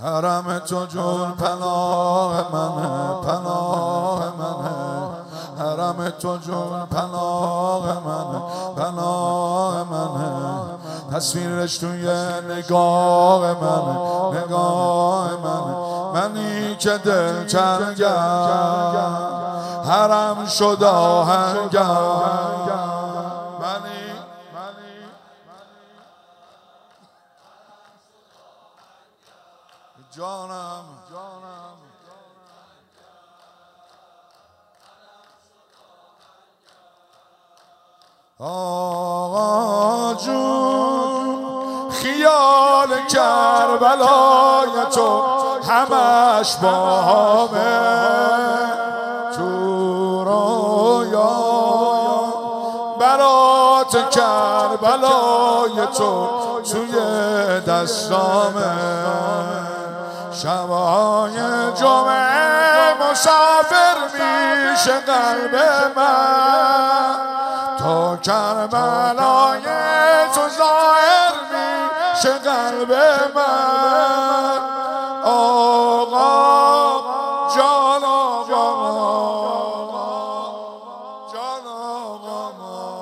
حرم تو جون پناه منه، پناه منه. حرم تو جون پناه منه، پناه منه. تصویرش توی نگاه منه، نگاه منه. منی که دل چنگم حرم شد آهنگم. جانم آقا جون خیال کربلای تو همش باهمه. تو رویا برات کربلای تو توی دستامه. شبای جمعه مسافر میشه قلب من، تا کربلای تو ظاهر میشه قلب من. آقا جان آقا جان آقا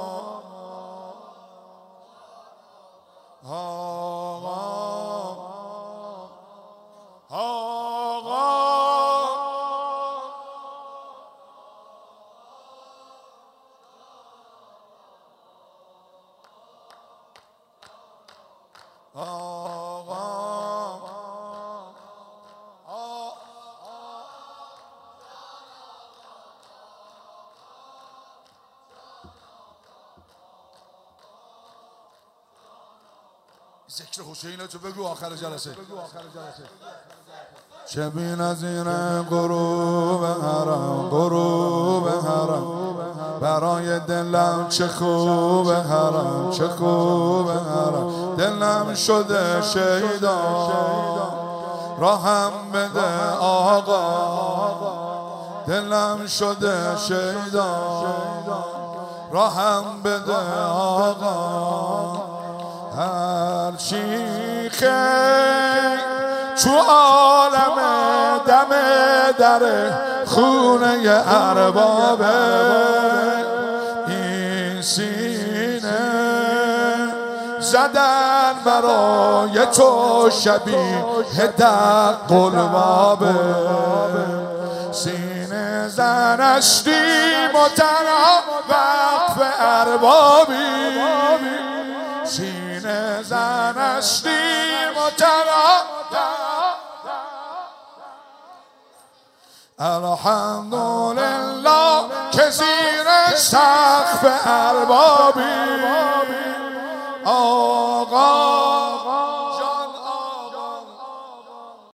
ذکر حسین تو بگو آخر جلسه. چه بی نظیره غروب حرم، غروب حرم. برای دلم چه خوب حرم، چه خوب حرم. دلم شده شیدا راهم بده آقا. دلم شده شیدا راهم بده آقا. هرچی خیلی تو عالم دم در خونه اربابه. این سینه زدن برای تو شبیه دق البابه. سینه زنشتیم و تنها وقف اربابی. سینه زنشتیم و تنها الحمدلله که زیر سقف اربابی. آقا